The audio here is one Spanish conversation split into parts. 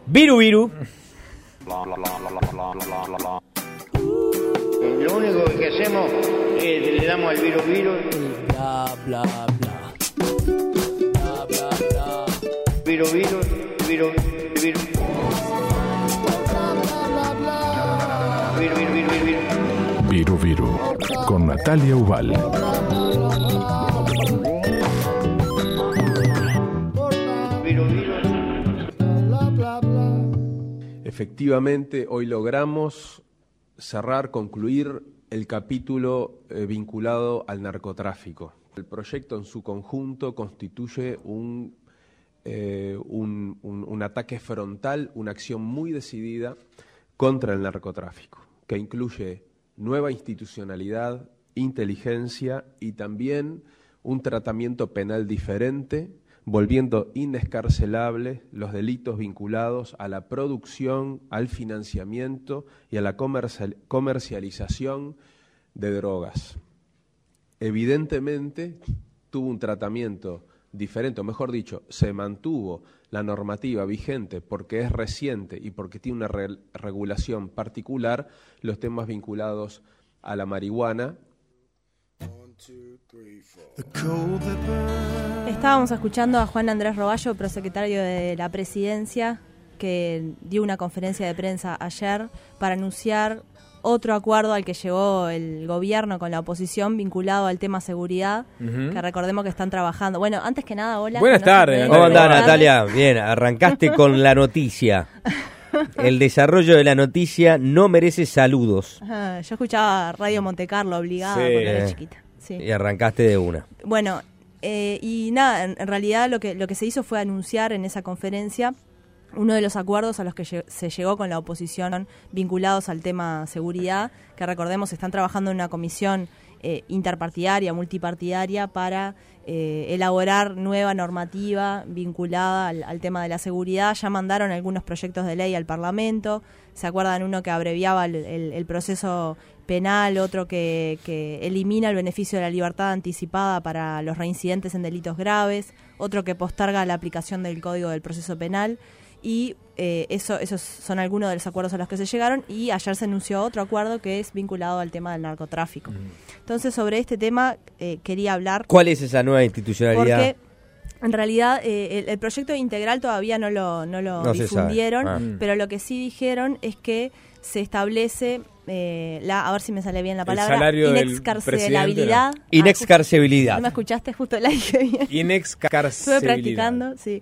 Viru Viru. Lo único que hacemos es le damos al Viru Viru. Bla, bla, bla. Bla, bla, bla. Viru Viru, Viru Viru. Viru Viru, Viru Viru. Viru Viru, con Natalia Ubal. Viru Viru. Efectivamente, hoy logramos concluir el capítulo vinculado al narcotráfico. El proyecto en su conjunto constituye un ataque frontal, una acción muy decidida contra el narcotráfico, que incluye nueva institucionalidad, inteligencia y también un tratamiento penal diferente, volviendo inescarcelables los delitos vinculados a la producción, al financiamiento y a la comercialización de drogas. Evidentemente tuvo un tratamiento diferente, o mejor dicho, se mantuvo la normativa vigente porque es reciente y porque tiene una regulación particular, los temas vinculados a la marihuana. Estábamos escuchando a Juan Andrés Roballo, prosecretario de la Presidencia, que dio una conferencia de prensa ayer para anunciar otro acuerdo al que llegó el gobierno con la oposición vinculado al tema seguridad, que recordemos que están trabajando. Bueno, antes que nada, hola. Buenas tardes. ¿Cómo andás, Natalia? Bien, arrancaste con la noticia. El desarrollo de la noticia no merece saludos. Yo escuchaba Radio Montecarlo obligada cuando era chiquita. Sí. Y arrancaste de una. Bueno, y nada, en realidad lo que se hizo fue anunciar en esa conferencia uno de los acuerdos a los que se llegó con la oposición vinculados al tema seguridad, que recordemos están trabajando en una comisión interpartidaria, multipartidaria, para elaborar nueva normativa vinculada al tema de la seguridad. Ya mandaron algunos proyectos de ley al Parlamento. ¿Se acuerdan? Uno que abreviaba el proceso penal, otro que elimina el beneficio de la libertad anticipada para los reincidentes en delitos graves, otro que posterga la aplicación del Código del Proceso Penal. Y esos son algunos de los acuerdos a los que se llegaron, y ayer se anunció otro acuerdo que es vinculado al tema del narcotráfico. Entonces, sobre este tema quería hablar. ¿Cuál es esa nueva institucionalidad? Porque en realidad el proyecto integral todavía no lo difundieron, pero lo que sí dijeron es que se establece a ver si me sale bien la palabra, inexcarcelabilidad. Inexcarcelabilidad. ¿No me escuchaste? Justo la dije bien. Inexcarcelabilidad. Estuve practicando, sí.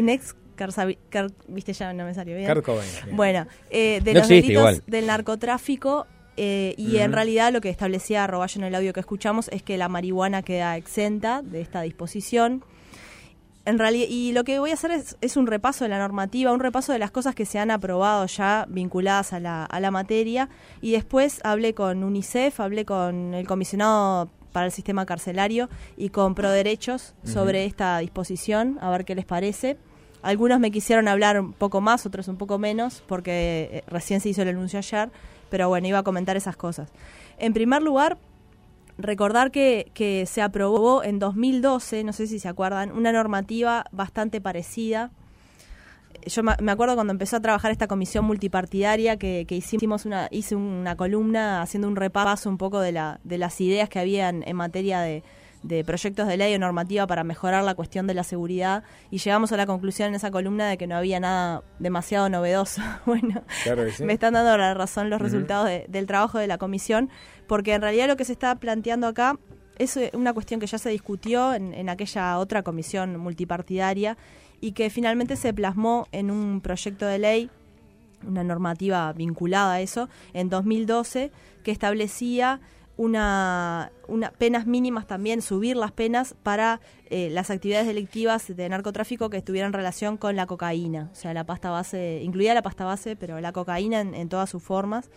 Viste, ya no me salió bien. Bueno, de no los delitos igual del narcotráfico, y en realidad lo que establecía Roballo en el audio que escuchamos es que la marihuana queda exenta de esta disposición. En realidad, y lo que voy a hacer es un repaso de la normativa, un repaso de las cosas que se han aprobado ya vinculadas a la materia, y después hablé con UNICEF, hablé con el comisionado para el sistema carcelario y con Proderechos sobre esta disposición, a ver qué les parece. Algunos me quisieron hablar un poco más, otros un poco menos, porque recién se hizo el anuncio ayer, pero bueno, iba a comentar esas cosas. En primer lugar, recordar que se aprobó en 2012, no sé si se acuerdan, una normativa bastante parecida. Yo me acuerdo cuando empezó a trabajar esta comisión multipartidaria que hice una columna haciendo un repaso un poco de las ideas que habían en materia de proyectos de ley o normativa para mejorar la cuestión de la seguridad, y llegamos a la conclusión en esa columna de que no había nada demasiado novedoso. Bueno, claro que sí. Me están dando la razón los resultados del trabajo de la comisión, porque en realidad lo que se está planteando acá es una cuestión que ya se discutió en aquella otra comisión multipartidaria y que finalmente se plasmó en un proyecto de ley, una normativa vinculada a eso, en 2012, que establecía una penas mínimas también, subir las penas para las actividades delictivas de narcotráfico que tuvieran relación con la cocaína, o sea, la pasta base, incluida la pasta base, pero la cocaína en todas sus formas,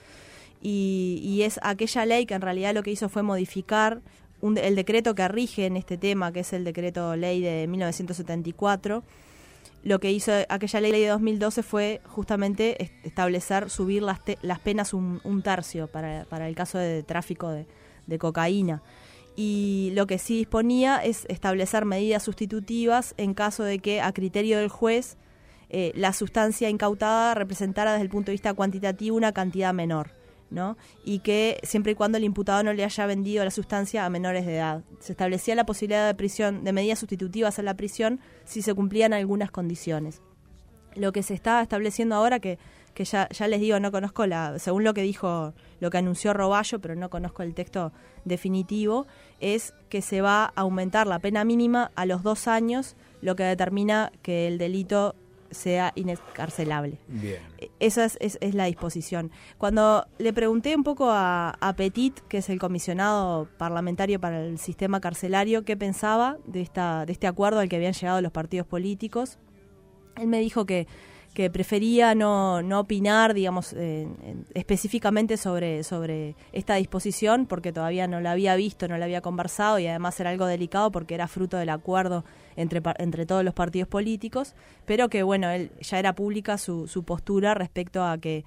y es aquella ley que en realidad lo que hizo fue modificar el decreto que rige en este tema, que es el decreto ley de 1974. Lo que hizo aquella ley de 2012 fue justamente establecer, subir las penas un tercio para el caso de tráfico de cocaína. Y lo que sí disponía es establecer medidas sustitutivas en caso de que a criterio del juez la sustancia incautada representara desde el punto de vista cuantitativo una cantidad menor, ¿no? Y que siempre y cuando el imputado no le haya vendido la sustancia a menores de edad. Se establecía la posibilidad de prisión, de medidas sustitutivas a la prisión si se cumplían algunas condiciones. Lo que se está estableciendo ahora, que ya les digo, no conozco según lo que dijo, lo que anunció Roballo, pero no conozco el texto definitivo, es que se va a aumentar la pena mínima a los 2 años, lo que determina que el delito sea inexcarcelable. Bien. Esa es la disposición. Cuando le pregunté un poco a Petit, que es el comisionado parlamentario para el sistema carcelario, qué pensaba de este acuerdo al que habían llegado los partidos políticos, él me dijo que prefería no opinar, digamos, específicamente sobre esta disposición, porque todavía no la había visto, no la había conversado, y además era algo delicado porque era fruto del acuerdo entre todos los partidos políticos, pero que, bueno, él ya era pública su postura respecto a que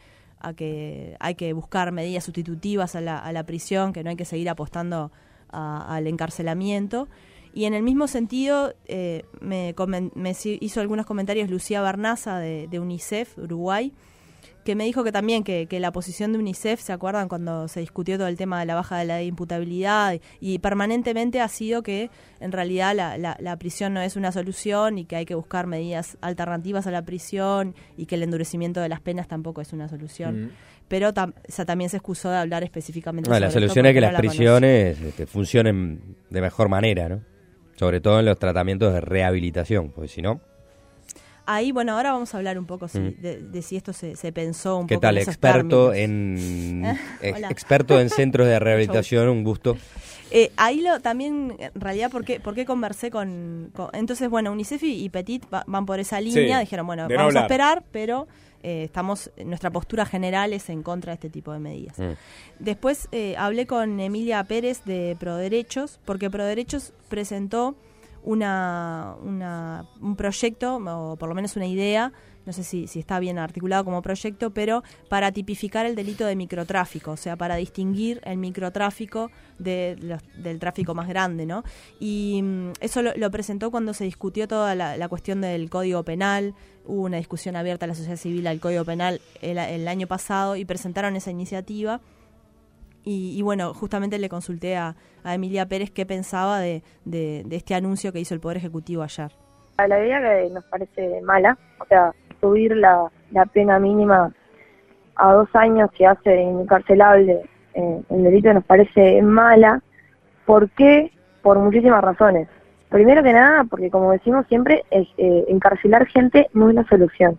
hay que buscar medidas sustitutivas a la prisión, que no hay que seguir apostando al encarcelamiento. Y en el mismo sentido me hizo algunos comentarios Lucía Barnaza de UNICEF, Uruguay, que me dijo que también que la posición de UNICEF, ¿se acuerdan cuando se discutió todo el tema de la baja de la imputabilidad? Y permanentemente ha sido que en realidad la prisión no es una solución y que hay que buscar medidas alternativas a la prisión y que el endurecimiento de las penas tampoco es una solución. Pero también se excusó de hablar específicamente sobre la esto solución es que porque las no la prisiones funcionen de mejor manera, ¿no? Sobre todo en los tratamientos de rehabilitación, porque si no... Ahí, bueno, ahora vamos a hablar un poco de si esto se pensó un ¿Qué poco tal? en esos Experto términos. experto en centros de rehabilitación, un gusto. Ahí también, en realidad, ¿por qué conversé con entonces, bueno, UNICEF y Petit van por esa línea, dijeron, bueno, vamos a esperar, pero nuestra postura general es en contra de este tipo de medidas. Después hablé con Emilia Pérez de Proderechos, porque Proderechos presentó un proyecto, o por lo menos una idea, no sé si está bien articulado como proyecto, pero para tipificar el delito de microtráfico, o sea, para distinguir el microtráfico del tráfico más grande, ¿no? Y eso lo presentó cuando se discutió toda la cuestión del Código Penal. Hubo una discusión abierta a la sociedad civil al Código Penal el año pasado y presentaron esa iniciativa. Y bueno, justamente le consulté a Emilia Pérez qué pensaba de este anuncio que hizo el Poder Ejecutivo ayer. La idea que nos parece mala, o sea, subir la pena mínima a 2 años que hace incarcelable el delito nos parece mala. ¿Por qué? Por muchísimas razones. Primero que nada, porque como decimos siempre, encarcelar gente no es la solución.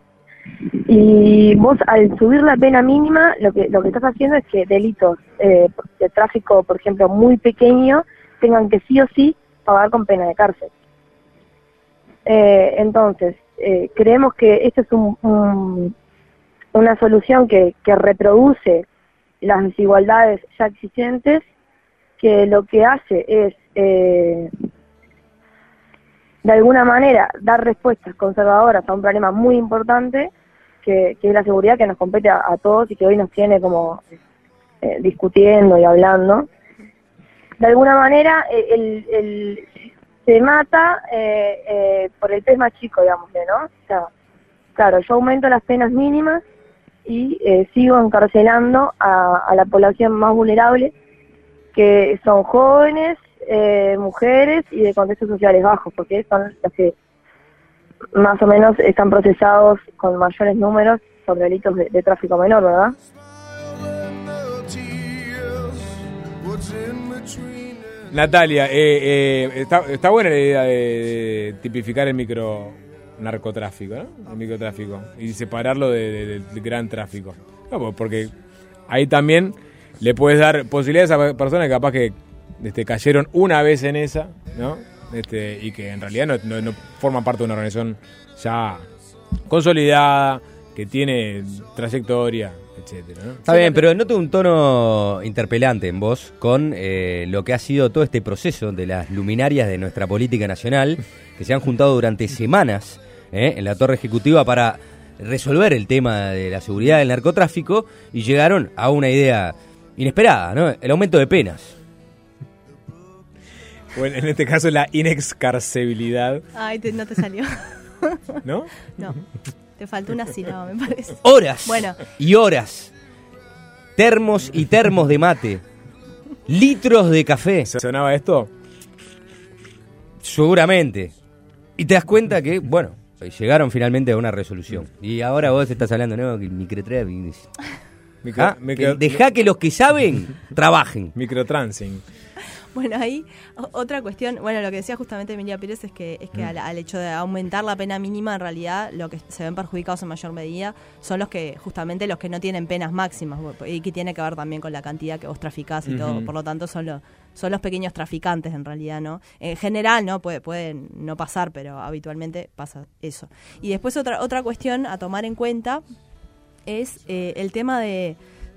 Y vos al subir la pena mínima lo que estás haciendo es que delitos de tráfico, por ejemplo, muy pequeño, tengan que sí o sí pagar con pena de cárcel. Entonces, creemos que esta es una solución que reproduce las desigualdades ya existentes, que lo que hace es de alguna manera dar respuestas conservadoras a un problema muy importante que es la seguridad, que nos compete a todos y que hoy nos tiene como discutiendo y hablando. De alguna manera se mata por el pez más chico, digamos, ¿no? O sea, claro, yo aumento las penas mínimas y sigo encarcelando a la población más vulnerable, que son jóvenes, mujeres y de contextos sociales bajos, porque son los que más o menos están procesados con mayores números sobre delitos de tráfico menor, ¿verdad? Natalia, está buena la idea de tipificar el narcotráfico, ¿no? El microtráfico, y separarlo del gran tráfico. No, porque ahí también le puedes dar posibilidades a personas que capaz que cayeron una vez en esa, ¿no? Y que en realidad no forman parte de una organización ya consolidada, que tiene trayectoria, etcétera, ¿no? Está bien, pero noto un tono interpelante en vos con lo que ha sido todo este proceso de las luminarias de nuestra política nacional, que se han juntado durante semanas en la Torre Ejecutiva para resolver el tema de la seguridad del narcotráfico, y llegaron a una idea inesperada, ¿no? El aumento de penas. Bueno, en este caso la inexcarcebilidad. Ay, no te salió. ¿No? No. Te faltó una sílaba, me parece. Horas Bueno. y horas. Termos y termos de mate. Litros de café. ¿Sonaba esto? Seguramente. Y te das cuenta que, bueno, llegaron finalmente a una resolución. Y ahora vos estás hablando, ¿no? Que microtrafing. Dejá que los que saben trabajen. Microtransing. Bueno, ahí otra cuestión, bueno, lo que decía justamente Emilia Pérez es que al hecho de aumentar la pena mínima, en realidad lo que se ven perjudicados en mayor medida son los que no tienen penas máximas, y que tiene que ver también con la cantidad que vos traficás y todo, por lo tanto son los pequeños traficantes en realidad, ¿no? En general, ¿no? Pueden no pasar, pero habitualmente pasa eso. Y después otra cuestión a tomar en cuenta es el tema de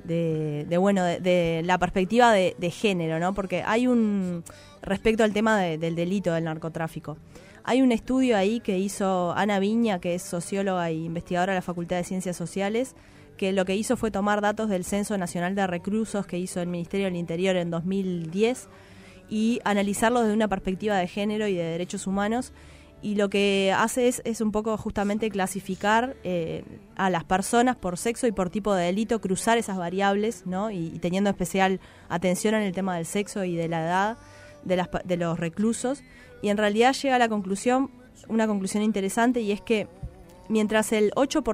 la perspectiva de género, ¿no? Porque hay respecto al tema del delito del narcotráfico, hay un estudio ahí que hizo Ana Viña, que es socióloga e investigadora de la Facultad de Ciencias Sociales, que lo que hizo fue tomar datos del Censo Nacional de Reclusos que hizo el Ministerio del Interior en 2010 y analizarlos desde una perspectiva de género y de derechos humanos. Y lo que hace es un poco justamente clasificar a las personas por sexo y por tipo de delito, cruzar esas variables, ¿no? Y teniendo especial atención en el tema del sexo y de la edad de los reclusos. Y en realidad llega a una conclusión interesante, y es que mientras el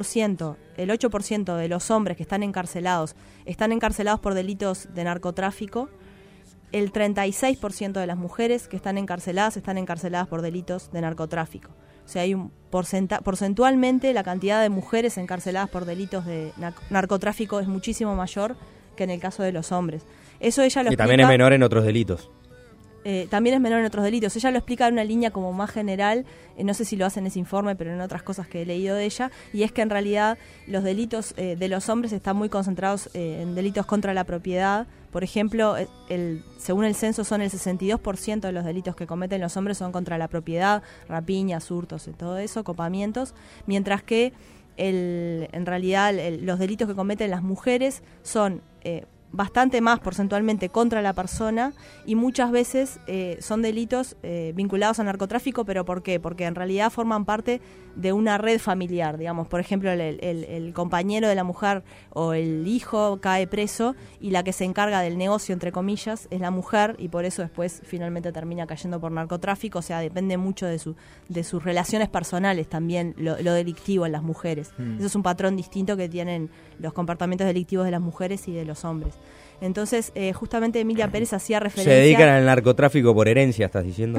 8% de los hombres que están encarcelados por delitos de narcotráfico, el 36% de las mujeres que están encarceladas por delitos de narcotráfico. O sea, hay porcentualmente la cantidad de mujeres encarceladas por delitos de narcotráfico es muchísimo mayor que en el caso de los hombres. Eso ella lo explica. Y también es menor en otros delitos. También es menor en otros delitos. Ella lo explica en una línea como más general, no sé si lo hace en ese informe, pero en otras cosas que he leído de ella, y es que en realidad los delitos de los hombres están muy concentrados en delitos contra la propiedad. Por ejemplo, según el censo son el 62% de los delitos que cometen los hombres son contra la propiedad, rapiñas, hurtos y todo eso, copamientos, mientras que en realidad los delitos que cometen las mujeres son bastante más porcentualmente contra la persona, y muchas veces son delitos vinculados al narcotráfico. ¿Pero por qué? Porque en realidad forman parte de una red familiar, digamos. Por ejemplo, el compañero de la mujer o el hijo cae preso y la que se encarga del negocio, entre comillas, es la mujer, y por eso después finalmente termina cayendo por narcotráfico. O sea, depende mucho de sus relaciones personales también lo delictivo en las mujeres. Eso es un patrón distinto que tienen los comportamientos delictivos de las mujeres y de los hombres. Entonces, justamente Emilia Pérez hacía referencia... Se dedican al narcotráfico por herencia, ¿estás diciendo?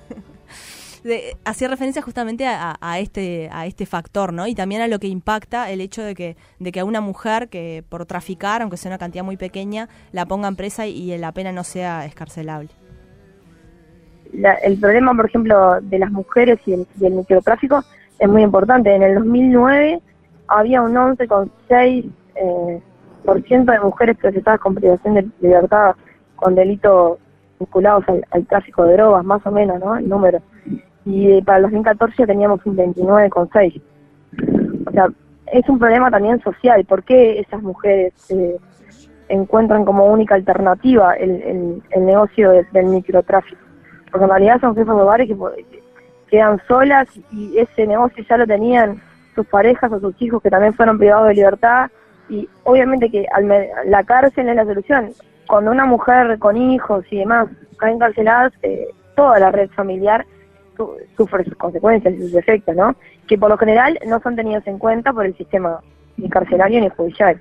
Hacía referencia justamente a este factor, ¿no? Y también a lo que impacta el hecho de que a una mujer que por traficar, aunque sea una cantidad muy pequeña, la pongan presa y la pena no sea excarcelable. El problema, por ejemplo, de las mujeres y el microtráfico es muy importante. En el 2009 había un 11,6% de mujeres procesadas con privación de libertad con delitos vinculados al tráfico de drogas, más o menos, ¿no? El número. Y para el 2014 teníamos un 29,6%. O sea, es un problema también social. ¿Por qué esas mujeres encuentran como única alternativa el negocio del microtráfico? Porque en realidad son jefas de hogares que quedan solas, y ese negocio ya lo tenían sus parejas o sus hijos que también fueron privados de libertad. Y obviamente que la cárcel es la solución. Cuando una mujer con hijos y demás caen encarceladas, toda la red familiar sufre sus consecuencias y sus efectos, ¿no? Que por lo general no son tenidos en cuenta por el sistema ni carcelario ni judicial.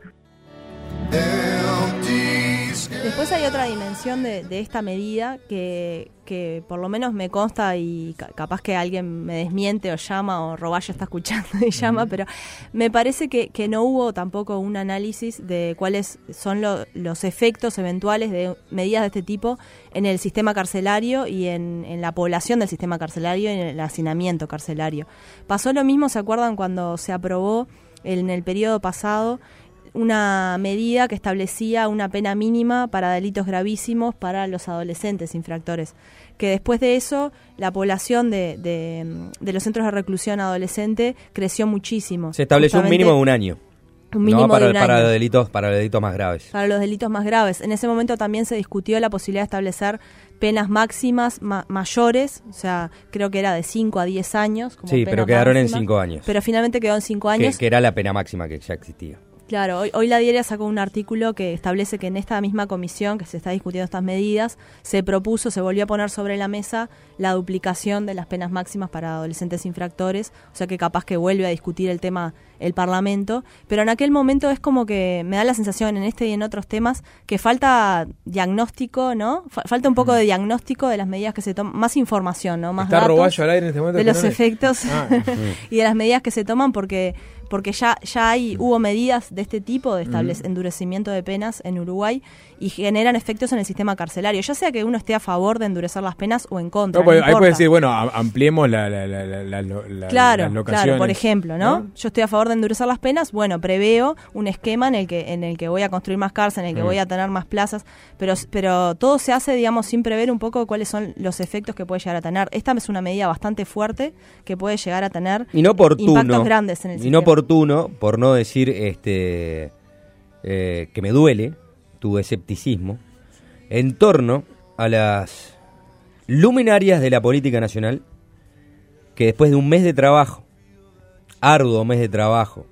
Después hay otra dimensión de esta medida que por lo menos me consta, y capaz que alguien me desmiente o llama, o Roballo está escuchando y llama, pero me parece que no hubo tampoco un análisis de cuáles son los efectos eventuales de medidas de este tipo en el sistema carcelario y en la población del sistema carcelario y en el hacinamiento carcelario. Pasó lo mismo, ¿se acuerdan cuando se aprobó en el periodo pasado una medida que establecía una pena mínima para delitos gravísimos para los adolescentes infractores? Que después de eso la población de los centros de reclusión adolescente creció muchísimo. Se estableció un mínimo de un año. un mínimo para, de un año. para los delitos más graves. Para los delitos más graves. En ese momento también se discutió la posibilidad de establecer penas máximas mayores, o sea, creo que era de 5 a 10 años. Como Sí, pena pero quedaron máxima, en 5 años. Pero finalmente quedó en 5 años. Que era la pena máxima que ya existía. Claro, hoy la diaria sacó un artículo que establece que en esta misma comisión que se está discutiendo estas medidas, se volvió a poner sobre la mesa la duplicación de las penas máximas para adolescentes infractores, o sea que capaz que vuelve a discutir el tema el Parlamento, pero en aquel momento es como que me da la sensación en este y en otros temas que falta diagnóstico, ¿no? Falta un poco de diagnóstico de las medidas que se toman, más información, ¿no? Más ¿Está datos Roballo al aire en este momento? de los Quiñones? efectos y de las medidas que se toman porque ya hubo medidas de este tipo de endurecimiento de penas en Uruguay y generan efectos en el sistema carcelario, ya sea que uno esté a favor de endurecer las penas o en contra. No, pues, ahí importa. puede decir, bueno, ampliemos las Claro, locaciones. por ejemplo, ¿no? Yo estoy a favor de endurecer las penas, bueno, preveo un esquema en el que voy a construir más cárcel, en el que voy a tener más plazas, pero todo se hace, digamos, sin prever un poco cuáles son los efectos que puede llegar a tener. Esta es una medida bastante fuerte que puede llegar a tener impactos grandes en el sistema. Inoportuno, por no decir que me duele tu escepticismo, en torno a las luminarias de la política nacional que después de un mes de trabajo, arduo mes de trabajo,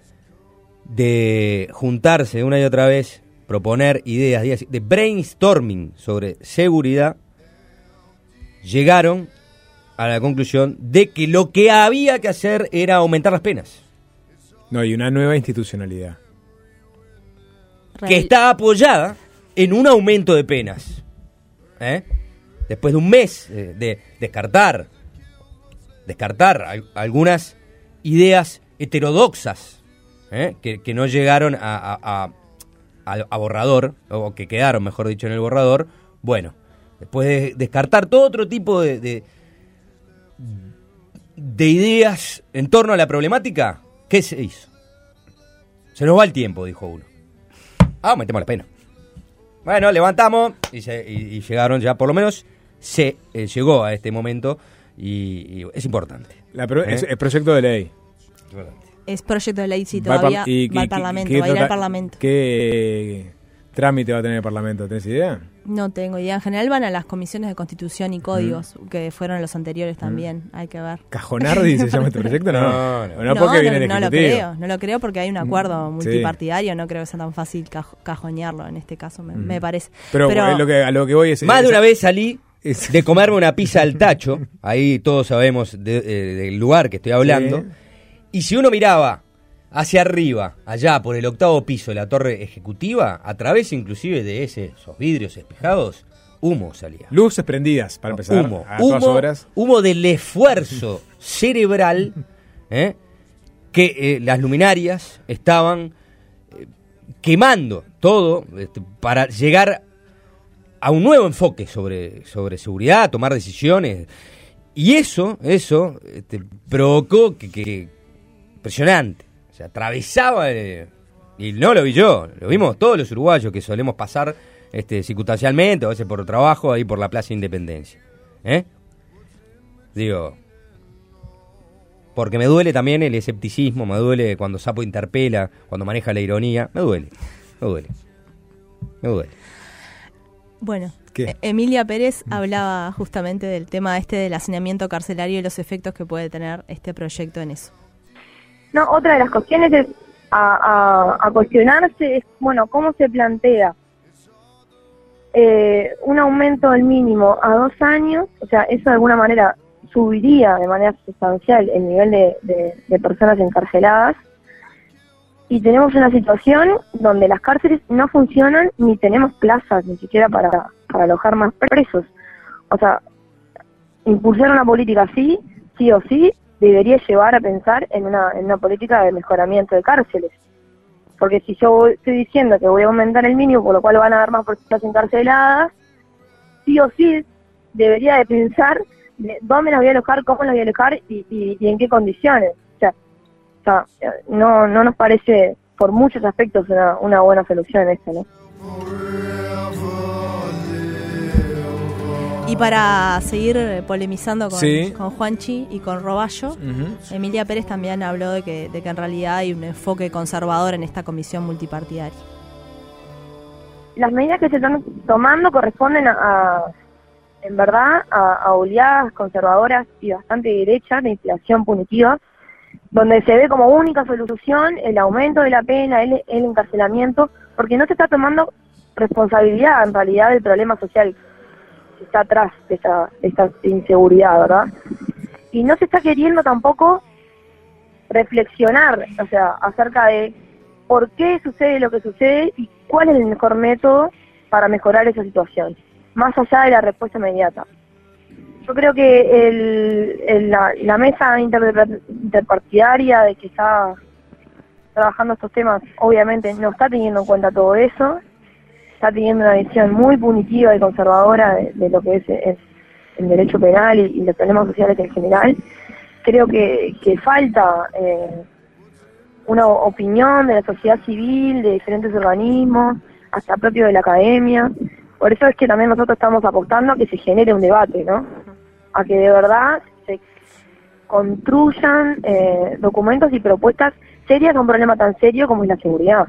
de juntarse una y otra vez, proponer ideas de brainstorming sobre seguridad, llegaron a la conclusión de que lo que había que hacer era aumentar las penas. No, y una nueva institucionalidad. Que está apoyada en un aumento de penas. Después de un mes de descartar algunas ideas heterodoxas que no llegaron a borrador, o que quedaron, mejor dicho, en el borrador. Bueno, después de descartar todo otro tipo de ideas en torno a la problemática, ¿qué se hizo? Se nos va el tiempo, dijo uno. Aumentemos la pena. Bueno, levantamos y llegaron ya, por lo menos se llegó a este momento y es importante. Es proyecto de ley. Es proyecto de ley, sí, todavía va al Parlamento, va a ir al Parlamento. ¿Qué trámite va a tener el Parlamento? ¿Tenés idea? No tengo idea. En general van a las comisiones de Constitución y Códigos, que fueron los anteriores también, hay que ver. ¿Cajonardi se llama este proyecto? No lo creo porque hay un acuerdo multipartidario, no creo que sea tan fácil cajonearlo en este caso, me parece. Pero a lo que voy es... Más de una vez salí de comerme una pizza al tacho, ahí todos sabemos del lugar que estoy hablando, sí. Y si uno miraba hacia arriba, allá por el 8º piso de la torre ejecutiva, a través inclusive de esos vidrios espejados, humo salía. Luces prendidas, para empezar, a todas horas. Humo del esfuerzo cerebral que las luminarias estaban quemando todo para llegar a un nuevo enfoque sobre seguridad, tomar decisiones. Y eso provocó que impresionante. O sea, atravesaba, y no lo vi yo, lo vimos todos los uruguayos que solemos pasar circunstancialmente, a veces por trabajo, ahí por la Plaza Independencia. Digo, porque me duele también el escepticismo, me duele cuando Sapo interpela, cuando maneja la ironía, me duele. Bueno, Emilia Pérez hablaba justamente del tema del hacinamiento carcelario y los efectos que puede tener este proyecto en eso. No, otra de las cuestiones es a cuestionarse es, bueno, ¿cómo se plantea un aumento del mínimo a 2 años? O sea, eso de alguna manera subiría de manera sustancial el nivel de personas encarceladas. Y tenemos una situación donde las cárceles no funcionan ni tenemos plazas ni siquiera para alojar más presos. O sea, impulsar una política así, sí o sí, debería llevar a pensar en una política de mejoramiento de cárceles. Porque si yo estoy diciendo que voy a aumentar el mínimo, por lo cual van a haber más personas encarceladas, sí o sí debería de pensar de dónde las voy a alojar, cómo las voy a alojar y en qué condiciones. O sea, no nos parece por muchos aspectos una buena solución esta, ¿no? Y Y para seguir polemizando Sí. con Juanchi y con Roballo, Ujú. Emilia Pérez también habló de que en realidad hay un enfoque conservador en esta comisión multipartidaria. Las medidas que se están tomando corresponden en verdad, a oleadas conservadoras y bastante derechas de inflación punitiva, donde se ve como única solución el aumento de la pena, el encarcelamiento, porque no se está tomando responsabilidad en realidad del problema social que está atrás de esta inseguridad, ¿verdad? Y no se está queriendo tampoco reflexionar, o sea, acerca de por qué sucede lo que sucede y cuál es el mejor método para mejorar esa situación, más allá de la respuesta inmediata. Yo creo que la mesa interpartidaria de que está trabajando estos temas, obviamente no está teniendo en cuenta todo eso, está teniendo una visión muy punitiva y conservadora de lo que es el derecho penal y los problemas sociales en general. Creo que falta una opinión de la sociedad civil, de diferentes organismos, hasta propio de la academia. Por eso es que también nosotros estamos apostando a que se genere un debate, ¿no? A que de verdad se construyan documentos y propuestas serias a un problema tan serio como es la seguridad.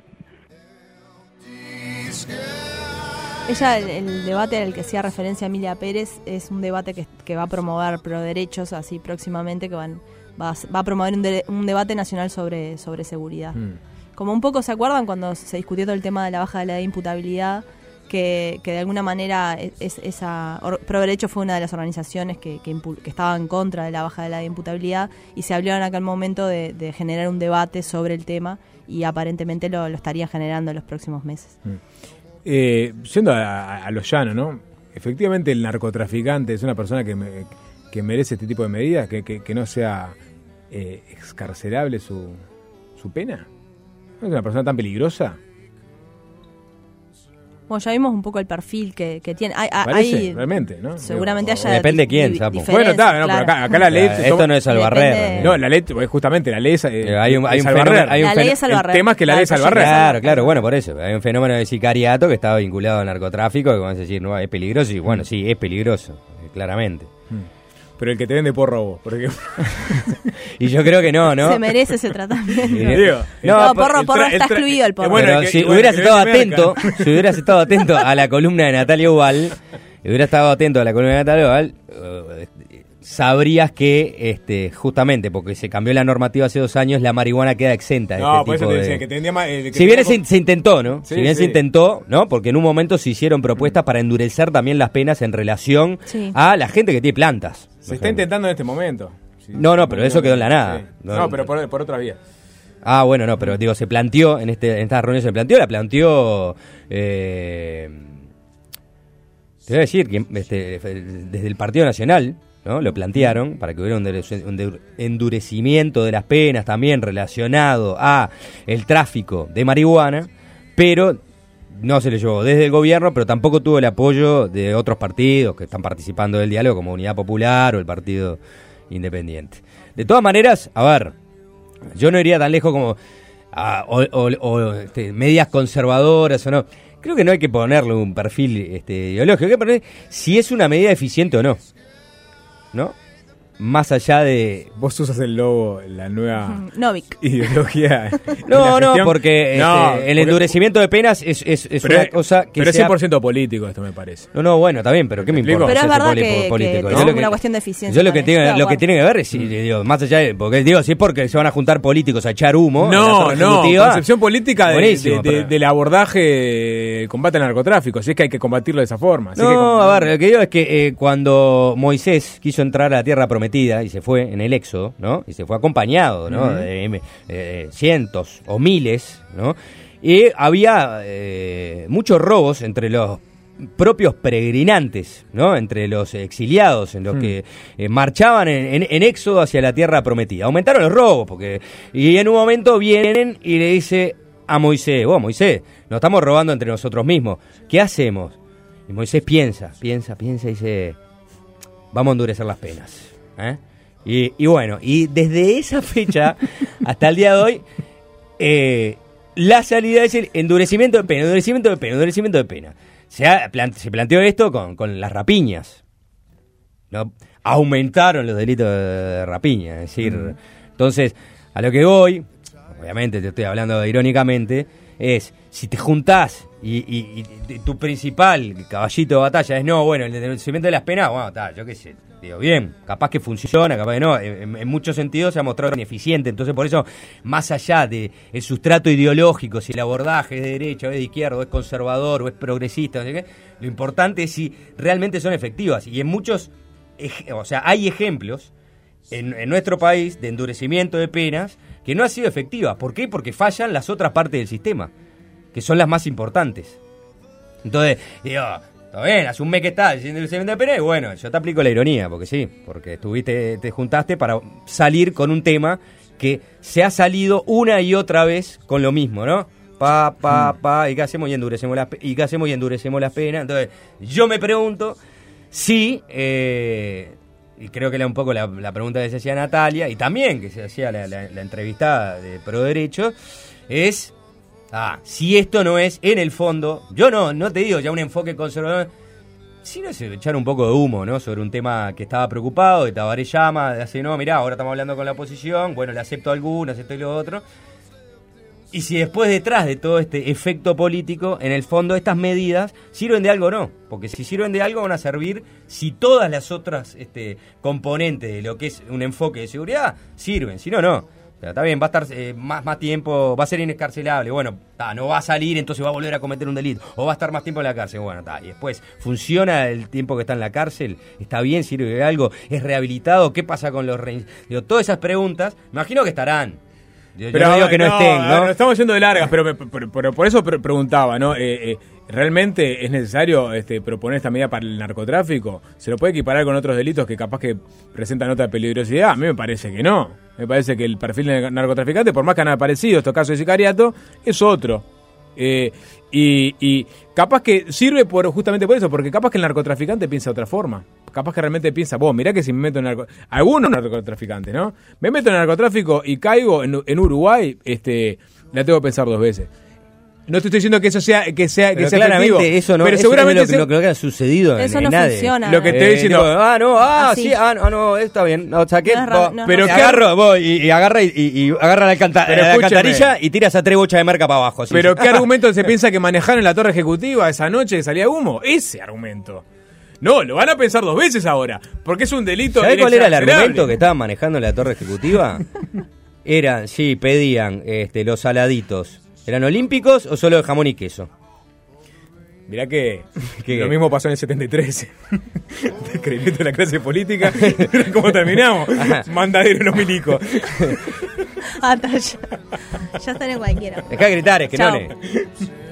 Ella, el debate al que hacía referencia Emilia Pérez es un debate que va a promover Proderechos, así próximamente, que va a promover un debate nacional sobre seguridad. Como un poco se acuerdan cuando se discutió todo el tema de la baja de la edad de imputabilidad, que de alguna manera Proderechos fue una de las organizaciones que estaba en contra de la baja de la edad de imputabilidad, y se habló en aquel momento de generar un debate sobre el tema, y aparentemente lo estarían generando en los próximos meses. Yendo a lo llano, ¿no? Efectivamente el narcotraficante es una persona que merece este tipo de medidas, que no sea excarcelable su pena. ¿No es una persona tan peligrosa? Bueno, ya vimos un poco el perfil que tiene. Parece, realmente, ¿no? Seguramente haya depende de quién, Sapo. Bueno, está, no, claro. pero acá la ley... Esto no es Salvarrer. No, la ley, justamente, la ley es hay un Salvarrer. La ley es Salvarrer. El tema es que la ley es Salvarrer. Claro, bueno, por eso. Hay un fenómeno de sicariato que estaba vinculado al narcotráfico, que vamos a decir, no, es peligroso, y bueno, sí, es peligroso, claramente. Pero el que te vende porro vos, por ejemplo. Y yo creo que no. Se merece ese tratamiento. No, porro está excluido el porro. Bueno, si hubieras estado atento a la columna de Natalia Ubal, sabrías que justamente porque se cambió la normativa hace 2 años, la marihuana queda exenta de este tipo de... que tendría más, si bien se intentó, ¿no? Sí, si bien sí. se intentó, ¿no? Porque en un momento se hicieron propuestas para endurecer también las penas en relación a la gente que tiene plantas. Se está intentando en este momento. Sí, no, pero eso quedó en la nada. Sí. No, pero por otra vía. Ah, bueno, no, pero digo, se planteó, en estas reuniones la planteó... te voy a decir que desde el Partido Nacional, ¿no? Lo plantearon para que hubiera un endurecimiento de las penas también relacionado a el tráfico de marihuana, pero no se le llevó desde el gobierno, pero tampoco tuvo el apoyo de otros partidos que están participando del diálogo, como Unidad Popular o el Partido Independiente. De todas maneras, a ver, yo no iría tan lejos como medidas conservadoras o no. Creo que no hay que ponerle un perfil ideológico, hay que poner si es una medida eficiente o no. ¿No? Más allá de... Vos usas el logo, la nueva Novik. Ideología. No, porque el endurecimiento de penas es una cosa que pero es 100% político esto, me parece. No, bueno, está bien, pero ¿qué me importa? Pero es verdad político, que es una cuestión de eficiencia. Yo lo que tiene que ver es, más allá de... Porque digo, si es porque se van a juntar políticos a echar humo... No, concepción política del del abordaje combate al narcotráfico. Si es que hay que combatirlo de esa forma. A ver, lo que digo es que cuando Moisés quiso entrar a la tierra prometida y se fue en el éxodo, ¿no? Y se fue acompañado, ¿no? De cientos o miles, ¿no? Y había muchos robos entre los propios peregrinantes, ¿no? Entre los exiliados, en los que marchaban en éxodo hacia la tierra prometida. Aumentaron los robos, y en un momento vienen y le dice a Moisés, Moisés, nos estamos robando entre nosotros mismos, ¿qué hacemos? Y Moisés piensa y dice, vamos a endurecer las penas. Y bueno, y desde esa fecha hasta el día de hoy, la salida es el endurecimiento de pena. Se planteó esto con las rapiñas, ¿no? Aumentaron los delitos de rapiña. Es decir, entonces, a lo que voy, obviamente te estoy hablando irónicamente, es si te juntás y tu principal caballito de batalla es el endurecimiento de las penas, bueno, yo qué sé, digo, bien, capaz que funciona, capaz que no, en muchos sentidos se ha mostrado ineficiente, entonces por eso, más allá de el sustrato ideológico, si el abordaje es de derecha o es de izquierda, o es conservador o es progresista, no sé qué, lo importante es si realmente son efectivas, y en muchos, hay ejemplos en nuestro país de endurecimiento de penas que no ha sido efectiva. ¿Por qué? Porque fallan las otras partes del sistema, que son las más importantes. Entonces, digo, está bien, hace un mes que estás diciendo endurecimiento de penas, y bueno, yo te aplico la ironía, porque te juntaste para salir con un tema que se ha salido una y otra vez con lo mismo, ¿no? ¿Y qué hacemos? Y endurecemos las penas. Entonces, yo me pregunto si... y creo que era un poco la pregunta que se hacía Natalia, y también que se hacía la entrevistada de Pro Derecho, es si esto no es, en el fondo, yo no te digo ya un enfoque conservador, sino es echar un poco de humo, ¿no? Sobre un tema que estaba preocupado, de Tabaré llama, de hace, mirá, ahora estamos hablando con la oposición, bueno, le acepto alguno, acepto y lo otro. Y si después, detrás de todo este efecto político, en el fondo estas medidas sirven de algo o no. Porque si sirven de algo van a servir si todas las otras componentes de lo que es un enfoque de seguridad sirven. Si no, no. O sea, está bien, va a estar más tiempo, va a ser inescarcelable. Bueno, no va a salir, entonces va a volver a cometer un delito. O va a estar más tiempo en la cárcel. Bueno, y después, ¿funciona el tiempo que está en la cárcel? ¿Está bien? ¿Sirve de algo? ¿Es rehabilitado? ¿Qué pasa con los todas esas preguntas, me imagino que estarán. Yo no digo que no estén, ¿no? Estamos yendo de largas, pero por eso preguntaba, ¿no? ¿Realmente es necesario proponer esta medida para el narcotráfico? ¿Se lo puede equiparar con otros delitos que capaz que presentan otra peligrosidad? A mí me parece que no. Me parece que el perfil del narcotraficante, por más que han aparecido estos casos de sicariato, es otro. Y capaz que sirve justamente por eso, porque capaz que el narcotraficante piensa de otra forma. Capaz que realmente piensa, mirá que si me meto en algunos narcotraficantes, ¿no? Me meto en narcotráfico y caigo en Uruguay, la tengo que pensar 2 veces. No te estoy diciendo que eso sea claramente efectivo, eso no, pero eso seguramente no es lo que ha sucedido eso en no nadie. Funciona. Lo que te estoy diciendo, sí, no, está bien. No, saqué, pero agarro y agarra la alcantarilla y tiras a 3 bochas de marca para abajo. Así. Pero ¿qué argumento se piensa que manejaron en la torre ejecutiva esa noche que salía humo? Ese argumento. No, lo van a pensar 2 veces ahora, porque es un delito. ¿Sabés cuál era el argumento que estaban manejando en la torre ejecutiva? Pedían los saladitos. ¿Eran olímpicos o solo de jamón y queso? Mirá que lo mismo pasó en el 73. Descreimiento de la clase política. ¿Cómo terminamos? Mandadero los milicos. Ya están en cualquiera. Dejá de gritar, es que Chao. no le...